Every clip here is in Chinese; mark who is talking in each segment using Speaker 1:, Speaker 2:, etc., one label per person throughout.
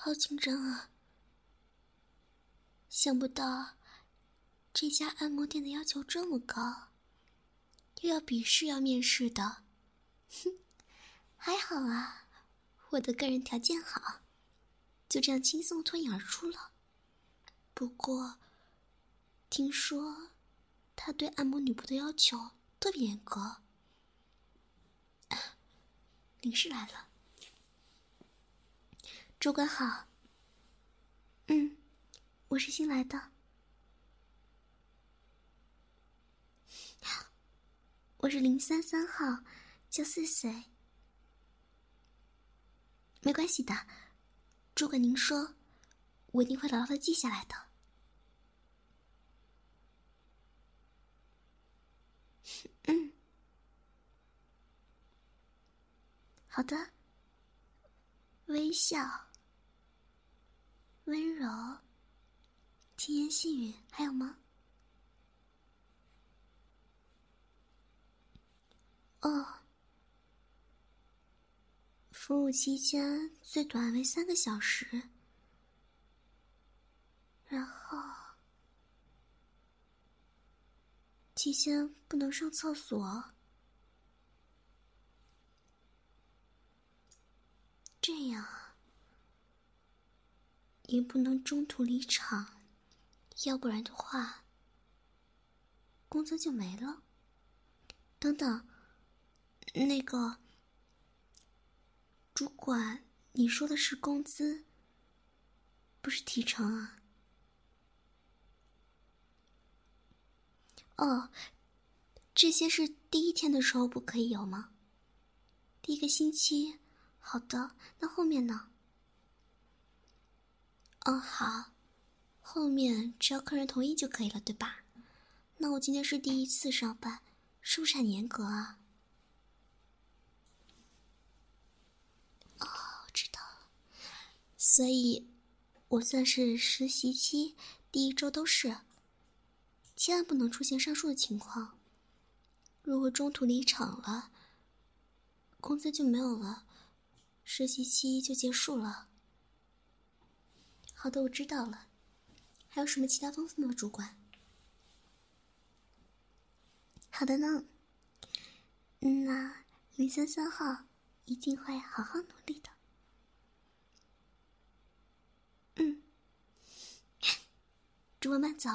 Speaker 1: 好紧张啊！想不到这家按摩店的要求这么高，又要笔试要面试的。哼，还好啊，我的个人条件好，就这样轻松脱颖而出了。不过，听说他对按摩女仆的要求特别严格。领事来了。主管好。我是新来的。我是033号，叫岁岁。没关系的，主管您说，我一定会牢牢的记下来的。好的。微笑，温柔，甜言细语，还有吗？哦，服务期间最短为3个小时，然后期间不能上厕所，这样啊，也不能中途离场，要不然的话，工资就没了。等等，那个主管，你说的是工资，不是提成啊？哦，这些是第1天的时候不可以有吗？第1个星期，好的，那后面呢？哦，好，后面只要客人同意就可以了，对吧？那我今天是第1次上班，是不是很严格啊？哦，我知道了，所以我算是实习期第1周都是，千万不能出现上述的情况。如果中途离场了，工资就没有了，实习期就结束了。好的，我知道了。还有什么其他吩咐吗，主管？好的呢。那033号一定会好好努力的。主管慢走。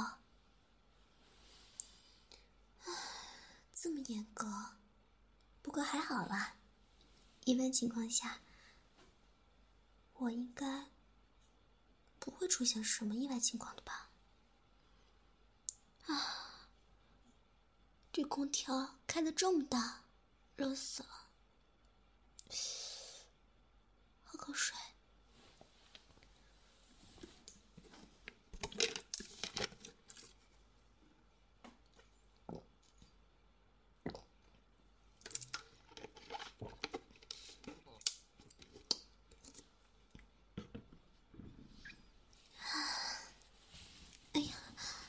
Speaker 1: 这么严格，不过还好啦，一般情况下，我应该不会出现什么意外情况的吧？啊，这空调开得这么大，热死了。喝口水。哎呀，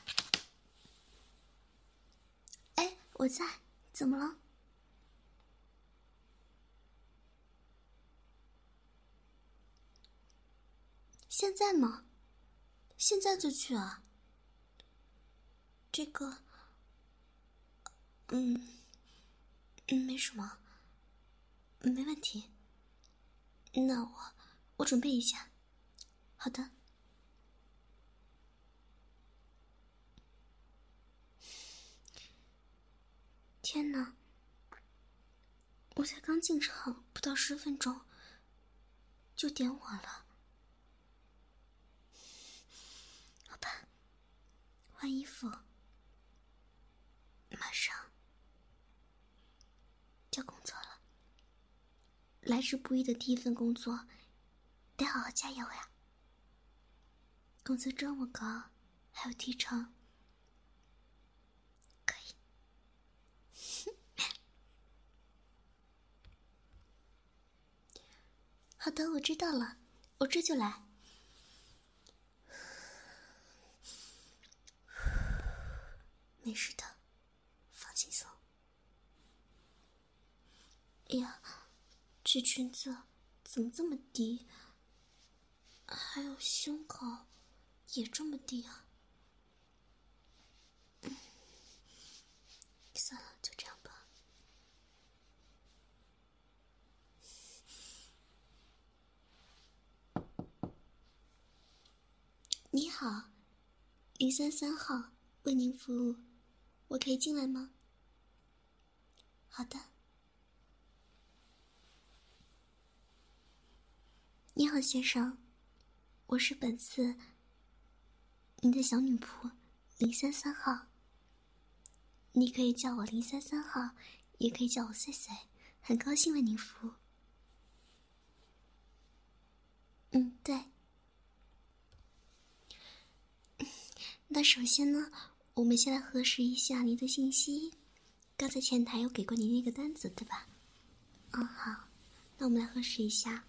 Speaker 1: 哎，我在，怎么了？现在吗？现在就去啊？这个，没什么，没问题。那我准备一下。好的。天哪，我才刚进场不到10分钟，就点我了。好吧，换衣服，马上就工作了。来之不易的第1份工作，得好好加油呀！工资这么高，还有提成，可以。好的，我知道了，我这就来。没事的，放轻松。哎呀，这裙子怎么这么低？ 还有胸口也这么低啊。算了，就这样吧。你好，033号，为您服务，我可以进来吗？好的。你好，先生，我是本次您的小女仆033号，你可以叫我033号，也可以叫我岁岁，很高兴为您服务。对。那首先呢，我们先来核实一下您的信息。刚才前台有给过您那个单子，对吧？好，那我们来核实一下。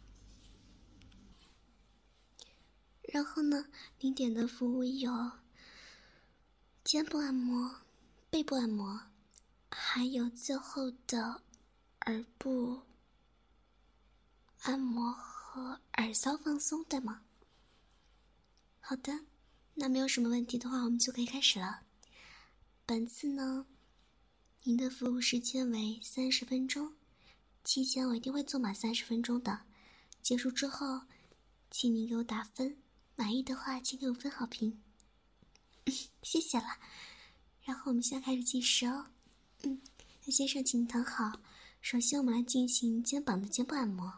Speaker 1: 然后呢，您点的服务有肩部按摩、背部按摩，还有最后的耳部按摩和耳骚放松，对吗？好的，那没有什么问题的话，我们就可以开始了。本次呢，您的服务时间为30分钟，期间我一定会做满30分钟的。结束之后，请您给我打分，满意的话请给我分好评。谢谢了。然后我们现在开始计时哦。那先生请躺好，首先我们来进行肩膀的肩部按摩。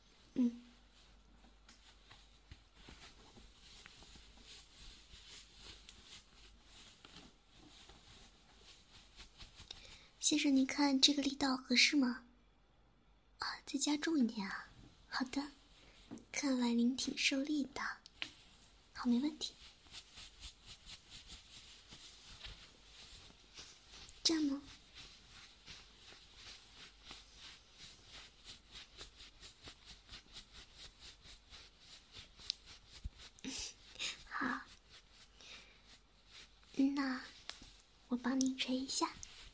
Speaker 1: 先生您看这个力道合适吗？再加重一点啊。好的，看来您挺受力的。好，没问题。这样吗？好，那我帮您捶一下。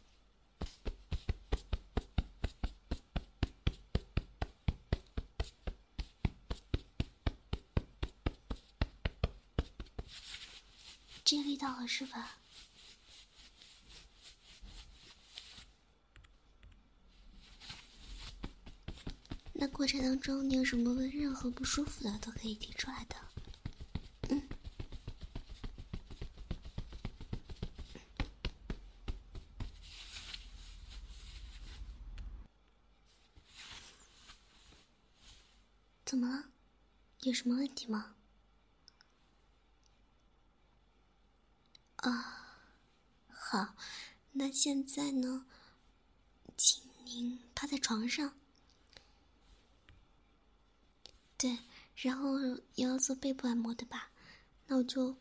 Speaker 1: 这个力道合适吧？那过程当中你有什么任何不舒服的都可以提出来的。怎么了？有什么问题吗？好，那现在呢，请您趴在床上。对，然后也要做背部按摩对吧？那我就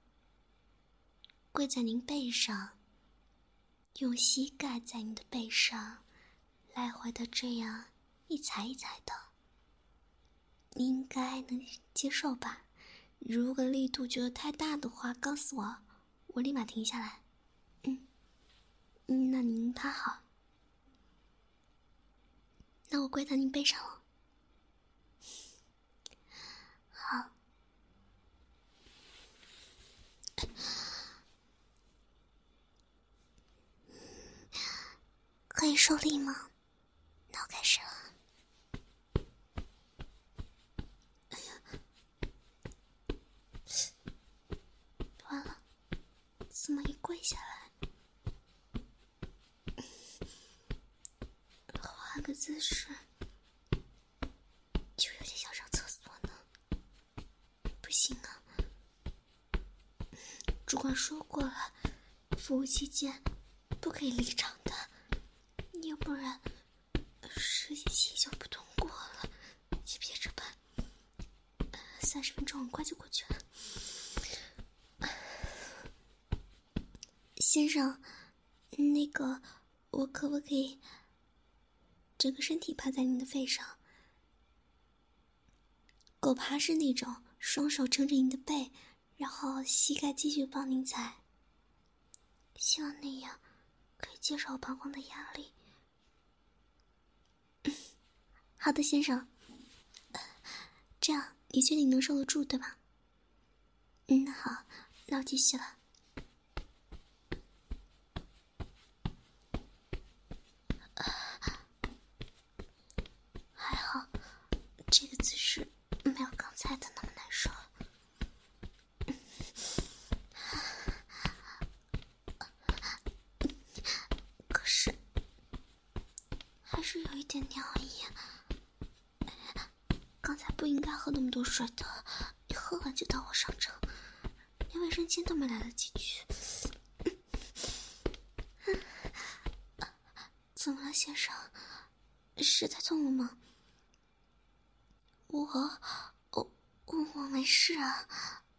Speaker 1: 跪在您背上，用膝盖在您的背上来回的这样一踩一踩的，你应该能接受吧？如果力度觉得太大的话，告诉我，我立马停下来。那您趴好，那我跪在您背上了。好，可以受力吗？那我开始了。完了，这么一跪下来，换个姿势，就有点想上厕所呢。不行啊，主管说过了，服务期间不可以离场的，要不然实习期就不通过了。就憋着吧，30分钟很快就过去了。先生，那个，我可不可以整个身体趴在您的背上？狗爬是那种双手撑着您的背，然后膝盖继续帮您踩。希望那样可以减少我膀胱的压力。好的，先生，这样你确定能受得住，对吧？那好，那我继续了。还好，这个姿势没有刚才的那么难受。可是，还是有一点尿意。刚才不应该喝那么多水的，一喝完就到我上场，连卫生间都没来得及去。怎么了，先生？是太痛了吗？我没事啊。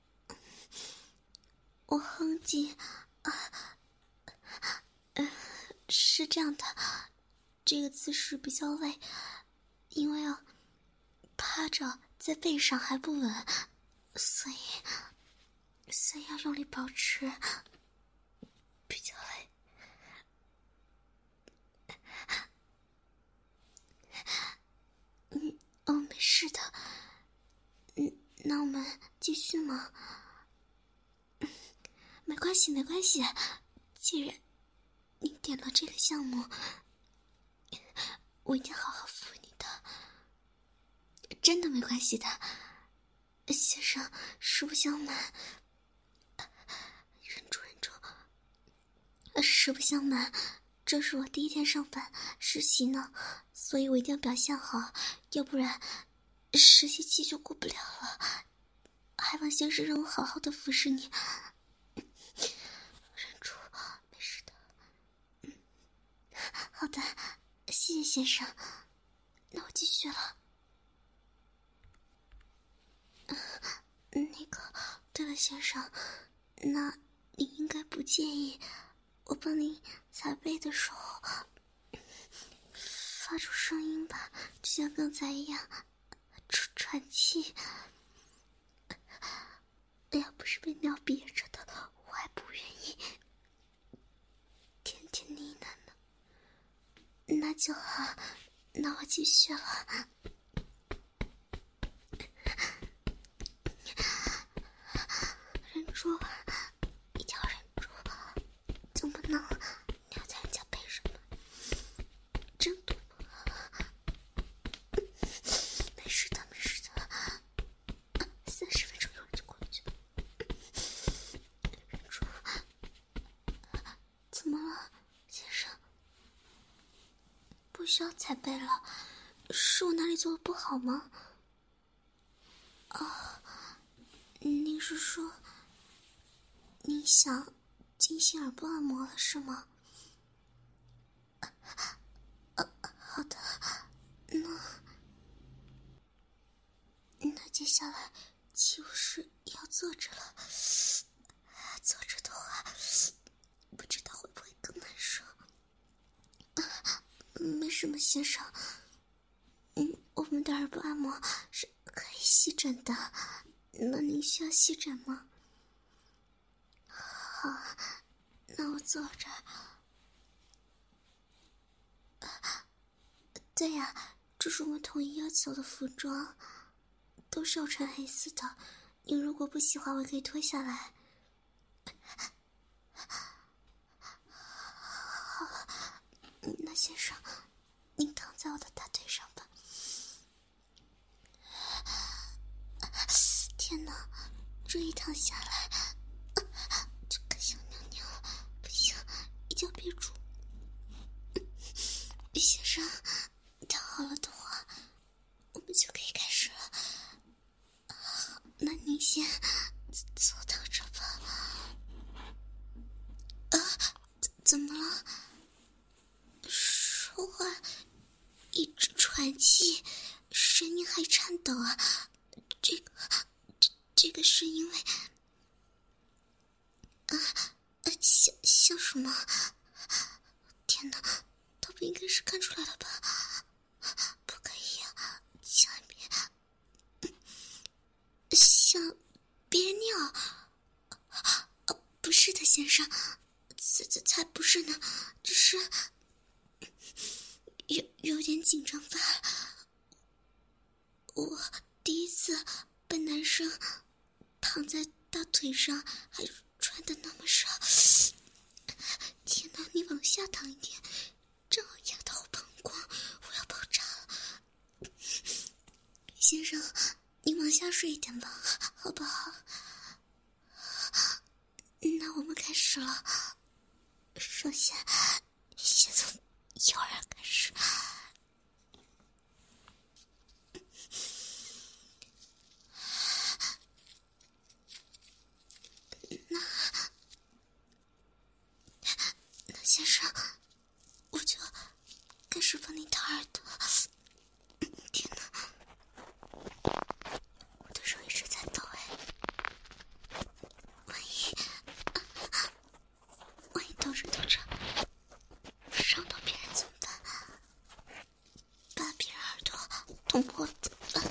Speaker 1: 我哼唧是这样的，这个姿势比较累，因为要趴着在背上还不稳，所以要用力保持，比较累。没事的。那我们继续吗？没关系，没关系。既然你点了这个项目，我一定好好服务你的。真的没关系的，先生，实不相瞒，忍住。实不相瞒，这是我第一天上班实习呢，所以我一定要表现好，要不然实习期就过不了了。还望先生让我好好的服侍你。忍住，没事的。好的，谢谢先生。那我继续了。那个，对了，先生，那你应该不介意我帮你踩背的时候发出声音吧，就像刚才一样喘气。要不是被尿憋着的，我还不愿意天天呢喃呢。那就好，那我继续了。忍住，一定要忍住，总不能尿在人家背上吧？真毒！没事的，30分钟一会儿就过去了。忍住。怎么了，先生？不需要踩背了，是我哪里做的不好吗？您是说你想进行耳部按摩了是吗？好的，那接下来岂不是要坐着了？坐着的话，不知道会不会更难受。没什么，先生。我们的耳部按摩是可以吸枕的，那您需要吸枕吗？好，那我坐着。对呀，这是我们统一要求的服装，都是要穿黑丝的。您如果不喜欢，我可以脱下来。好，那先生，您躺在我的大腿上吧。天哪，这一躺下来，就更想尿尿了。不行，一定要憋住。先生，躺好了的话，我们就可以开始了。那您先坐躺着吧。怎么了？说话一直喘气，声音还颤抖啊！这个是因为像什么？天哪，他不应该是看出来了吧？不可以啊，千万别像憋尿。不是的，先生，才不是呢，只是有点紧张罢了。我第一次本男生躺在大腿上还穿的那么少，天哪，你往下躺一点，正好压到我膀胱，我要爆炸了。先生，你往下睡一点吧，好不好？那我们开始了。首先从右耳开始。那先生，我就开始帮你掏耳朵。天哪，我的手一直在抖哎，万一抖着抖着伤到别人怎么办？把别人耳朵捅破怎么办？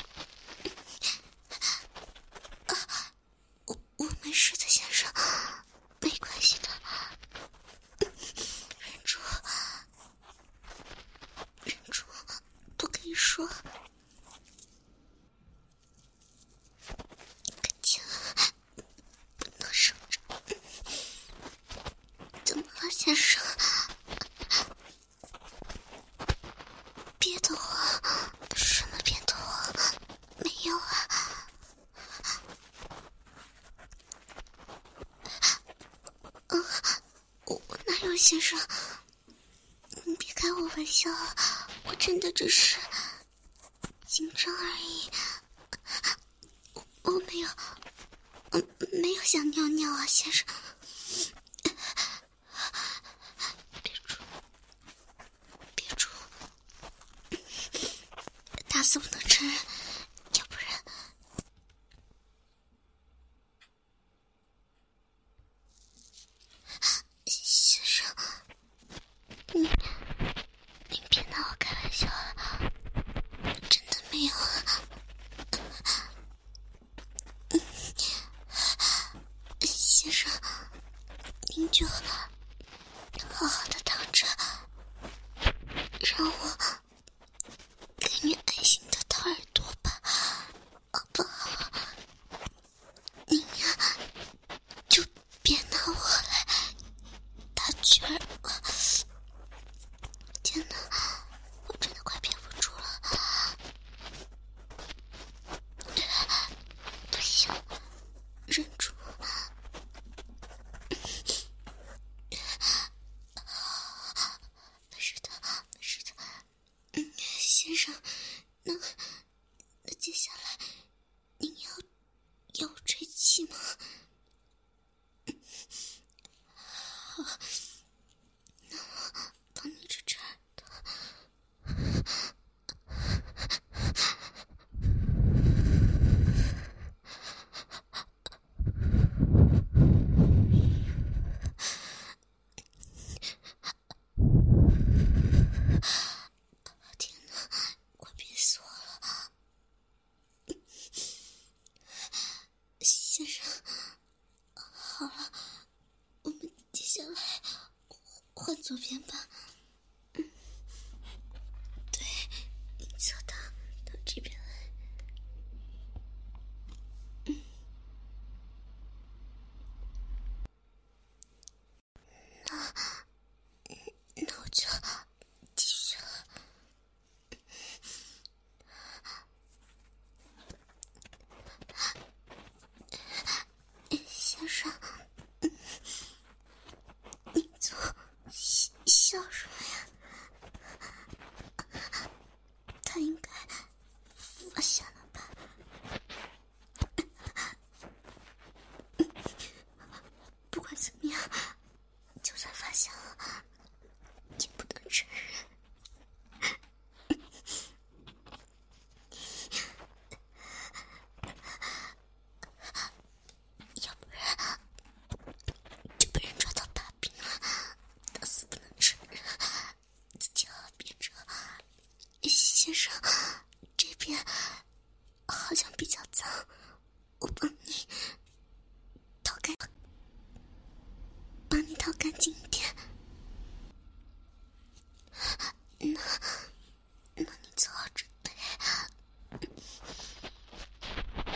Speaker 1: 我没事的，先生，没关系的，忍住，不可以说。可千万不能受着。怎么了，先生？别的慌，什么别的慌？没有啊。我哪有，先生？你别开我玩笑啊！我真的只是紧张而已。我没有想尿尿啊，先生。别住，打死不能承认，要不然。先生，你别拿我开玩笑啊，真的没有啊。先生，您就好好的躺着，让我给你安心的掏耳朵吧，好不好？您呀，就别拿我来打卷儿了。天哪，我真的快憋不住了。不行，忍住。没事的，没事的。先生，那接下来您要我吹气吗？好，那我帮你指着耳朵。天哪，快憋死我了！先生，好了，我们接下来换左边吧。对，你侧躺到这边来。那我就继续了。先生，你总笑什么呀？他应该发现了吧？不管怎么样，就算发现了，也不能承认。要不然就被人抓到把柄了，打死不能承认，自己好好憋着。先生，这边好像比较脏，我帮你掏干净一点。那你做好准备。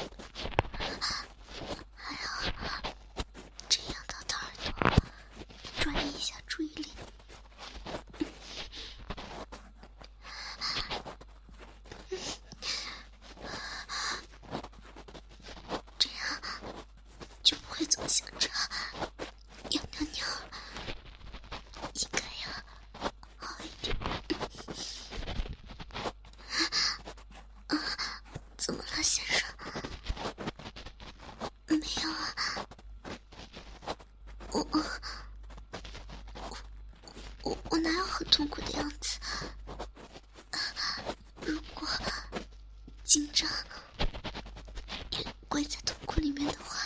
Speaker 1: 我哪有很痛苦的样子？如果紧张也归在痛苦里面的话，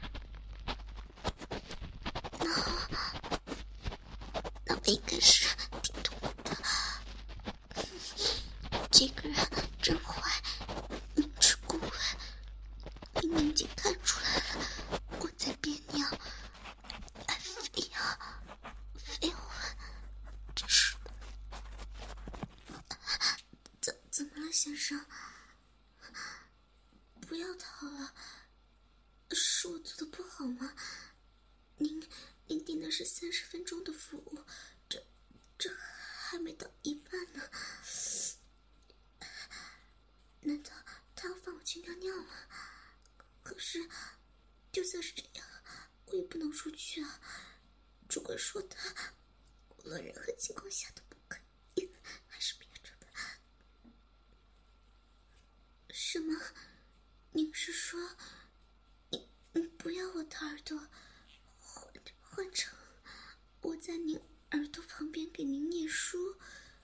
Speaker 1: 那我应该是挺痛苦的。这个人真坏，明知故问，明明已经看出来了我在憋尿，还非要问，真是的。怎么了，先生？不要逃了，是我做的不好吗？您订的是30分钟的服务，这还没到一半呢。难道他要放我去尿尿吗？可是就算是这样，我也不能出去啊。主管说的无论任何情况下都不可以，还是憋着吧。什么？您是说你不要我的耳朵，换成我在您耳朵旁边给您念书？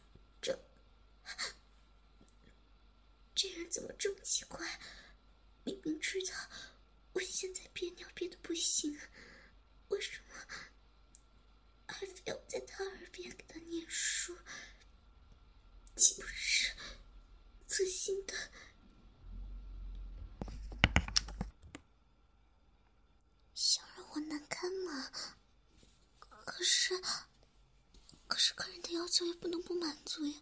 Speaker 1: 这人怎么这么奇怪？明明知道我现在憋尿憋得不行，为什么还非要在他耳边给他念书？岂不是自信的想让我难堪吗？可是客人的要求也不能不满足呀。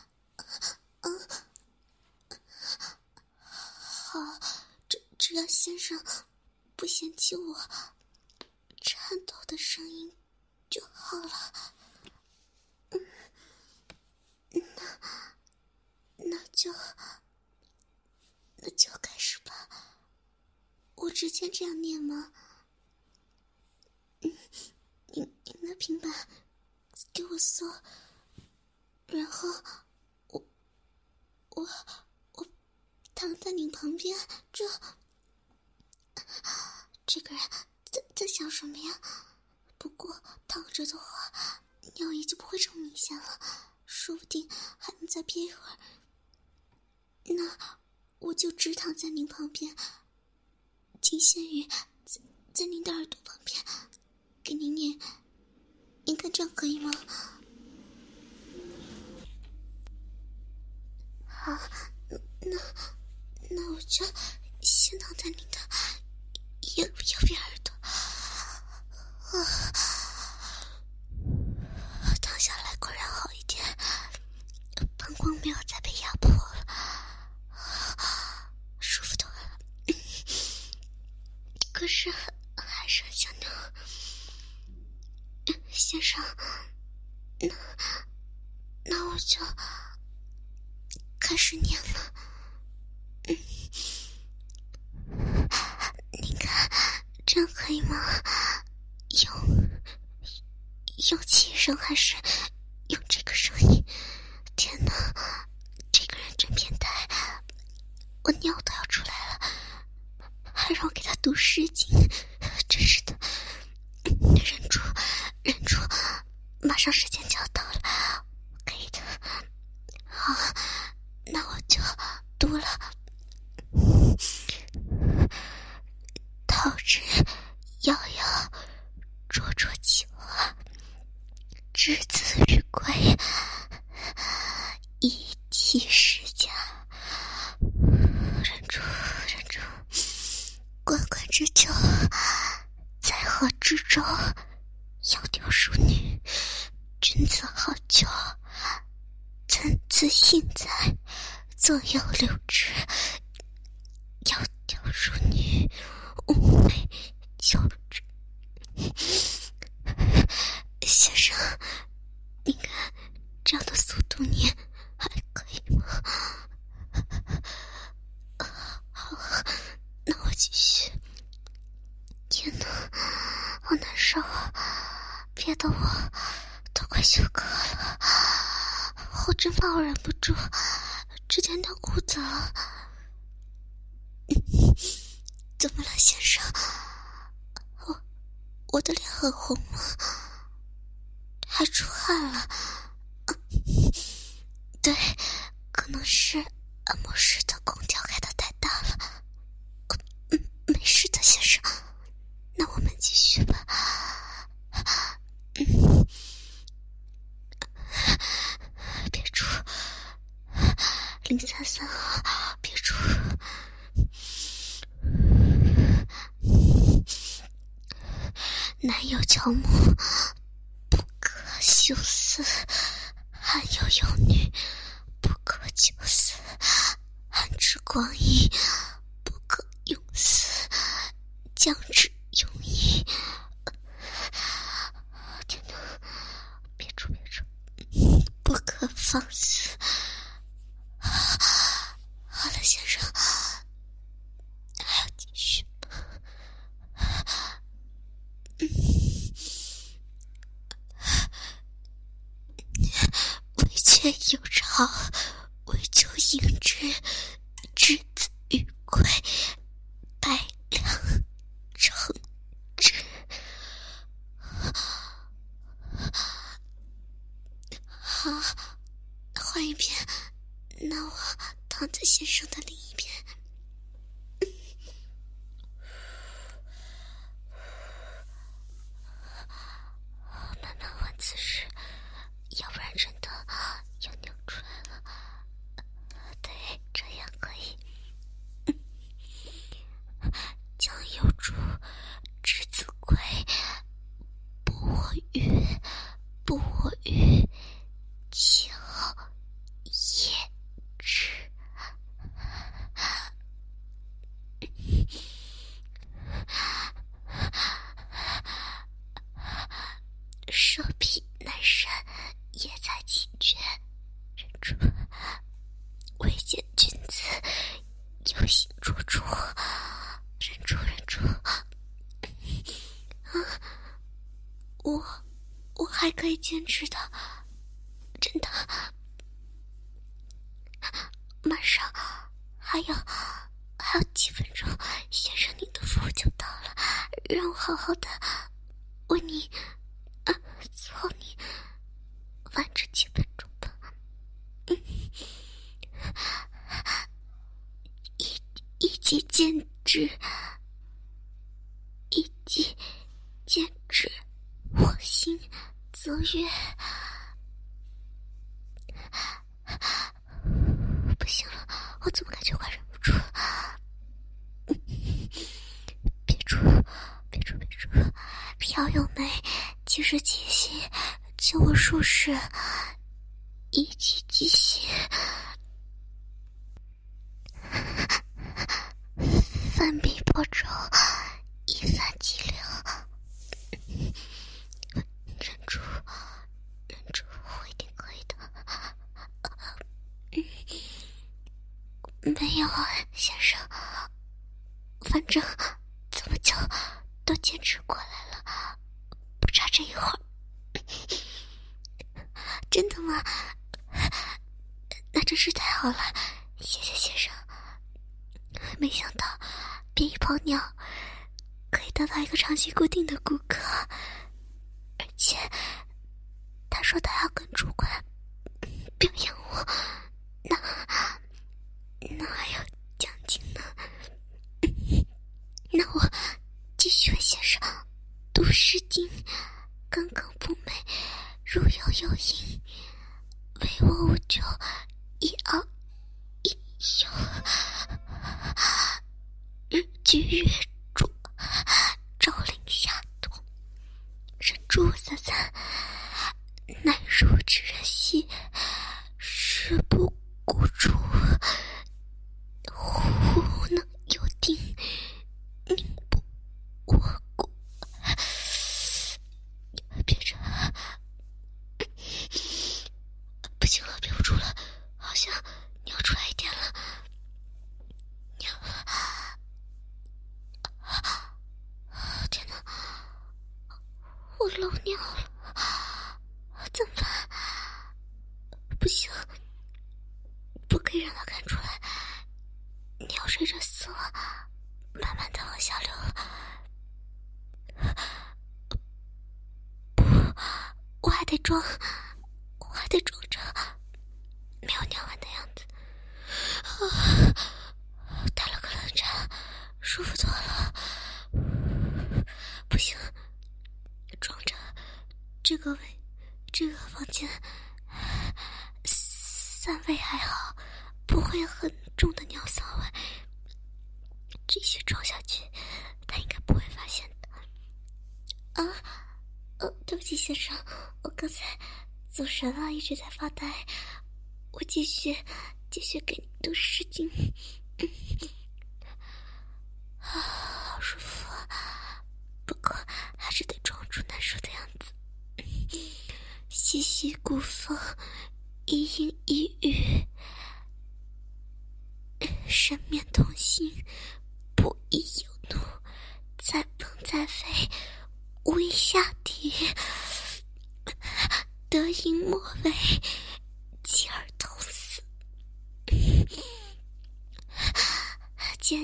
Speaker 1: 好，只要先生不嫌弃我颤抖的声音就好了。那就开始吧。我之前这样念吗？您的平板给我搜，然后我躺在您旁边，这个人在想什么呀？不过躺着的话，尿意就不会这么明显了，说不定还能再憋一会儿。那我就只躺在您旁边，仅限于在您的耳朵旁边给您念，您看这样可以吗？好，那我就先躺在您的右边耳朵，躺下来果然好一点，膀胱没有再被压迫了，舒服多了。可是还是很想尿。先生，那我就开始念了。你看这样可以吗？用气声还是用这个声音？天哪，这个人真变态，我尿都要出来了，还让我给他读诗经，真是的。忍住，马上时间就要到了，可以的。好，那我就读了。桃之夭夭，灼灼其华，之子日归，以涕食家。忍住，关关之久，在河之洲，窈窕淑女，君子好逑，参差荇菜，左右流之。窈窕淑女，寤寐求之。先生，你看这样的速度念还可以吗？好，那我继续。天哪，好难受啊，憋得我都快休克了，我真怕我忍不住直接尿裤子了。怎么了，先生？我的脸很红吗？ 还出汗了。对，可能是按摩室的空调开得太大了。没事的，先生，那我们继续吧。别出，033号，别出。男有乔木，不可休思；汉有幼女，不可久思。汉之光阴，不可永思；将之永矣。天哪，别出，不可放肆。好了，先生，还要继续吗？为却有巢，为求应之，之子欲归，百两成之。好，换一遍，那我躺在先生的另一边。慢慢换姿势，要不然真的要扭出来了。对，这样可以。将有主，之子归，不我欲，不我欲，其后也之。蛇皮难闪，也在其绝。忍住，未见君子，有心捉住。忍住。我还可以坚持的，真的。马上还有几分钟，先生你的服务就到了，让我好好的为你操你，玩这几分钟吧。一击见之，一击见之，我心则悦。不行了，我怎么感觉快忍不住了？别出！朴有梅，即是七夕，救我数世，一击即息。翻笔破舟，一番激流。忍住，我一定可以的。没有啊，先生，反正怎么叫都坚持过来了，不差这一会儿。真的吗？那真是太好了，谢谢先生。没想到变一泡尿可以得到一个长期固定的顾客，而且他说他要跟主管表扬我，那还有奖金呢。那我继续为先生读诗经，耿耿不美，如有有音，唯我无咎，一傲一忧。日居月柱，朝令下动，忍住三三，乃入之人兮，事不孤注，忽能有定，宁不我故。憋着，不行了，憋不住了，好像尿出来一点了。天哪，我漏尿了，怎么办？不行，不可以让他看出来，尿水热死我，慢慢的往下流了。不，我还得装着没有尿完的样子。打了个冷战，舒服多了。不行，装着这个房间3味还好，不会很重的尿骚味。继续装下去，他应该不会发现的。对不起先生，我刚才走神了，一直在发呆。我继续给你读诗经。好舒服啊，不过还是得装出难受的样子。细细骨风，一阴一语，神面同心，不亦有怒，再崩再飞，无以下地，得阴莫为，继而痛死。间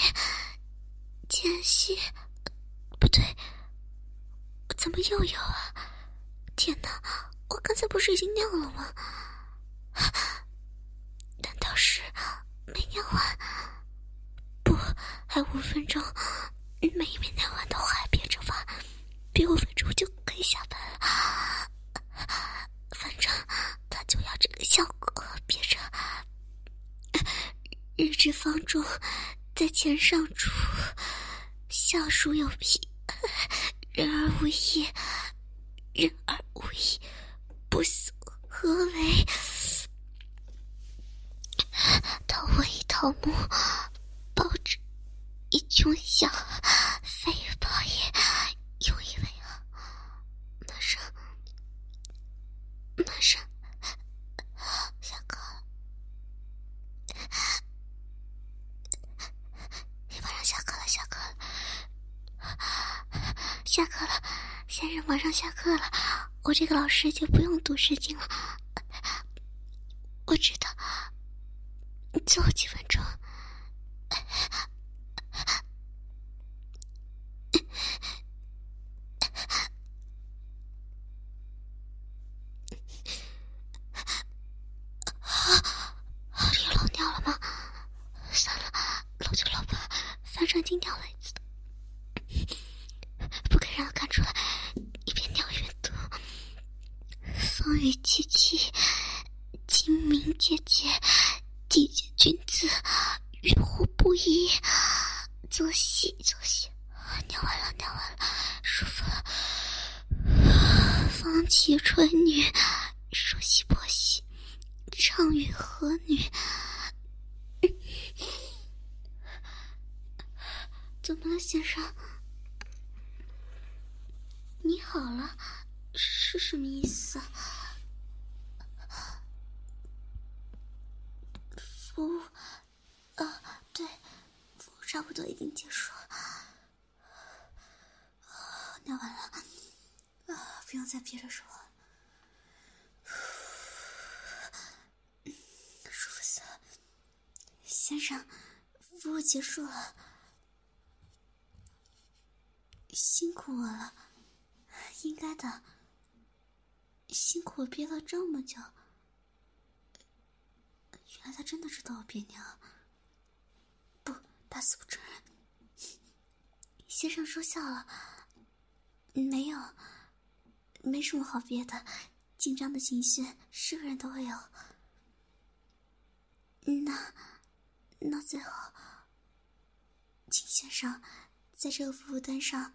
Speaker 1: 隙，不对，怎么又有啊？天哪，我刚才不是已经尿了吗？难道是没尿完？不，还5分钟，每一遍尿完的话还憋着发，憋5分钟就可以下班了。反正他就要这个效果，憋着。日之方中，在前上主，下属有癖，人而无义，不死何为？桃我以桃木，报之以穷小，非与报也，用以为何？马上下课了，马上下课了，先生马上下课了，我这个老师就不用读诗经了。我知道，最后几分钟。又漏尿了吗？算了，漏就漏吧，反正已经尿了一次的，不可以让他看出来，一边尿一边读。风雨凄凄，清明节节，季节君子，与乎不疑。作息，尿完了，舒服了。芳其春女，说兮婆兮，畅与和女。怎么了，先生？你好了，是什么意思啊？服务，对，服务差不多已经结束了。尿完了，不用再憋着说了。舒服死了。先生，服务结束了，辛苦我了，应该的。辛苦我憋了这么久。原来他真的知道我憋尿，不，打死不承认。先生说笑了，没有，没什么好憋的，紧张的情绪是个人都会有。那最后，请先生在这个服务单上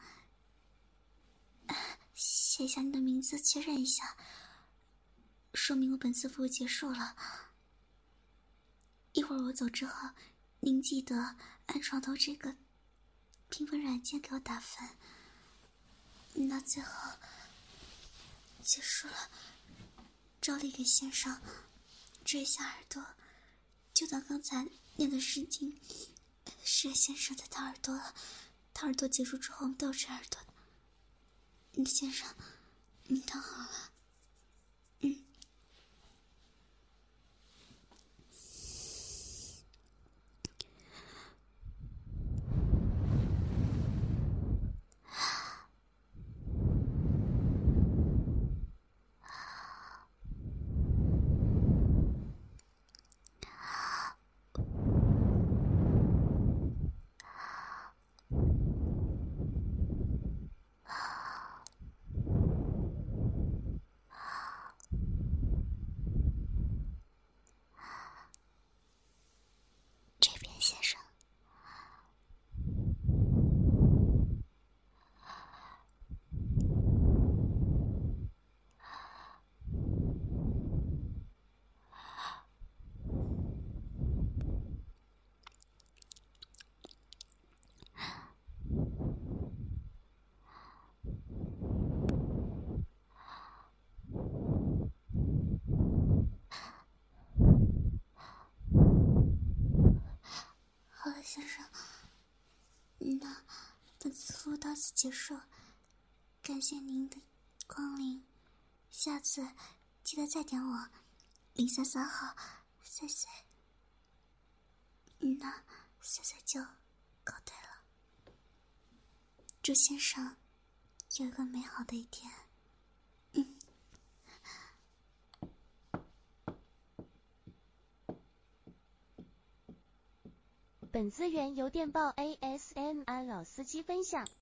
Speaker 1: 写一下你的名字，确认一下，说明我本次服务结束了。一会儿我走之后，您记得按床头这个评分软件给我打分。那最后结束了，照例给先生遮一下耳朵，就当刚才念的诗经是先生在掏耳朵了。掏耳朵结束之后，我们都是耳朵的。先生，你躺好了。 到此结束，感谢您的光临，下次记得再点我033号赛赛。那赛赛就告退了，祝先生有一个美好的一天。
Speaker 2: 本资源由电报 ASMR 老司机分享。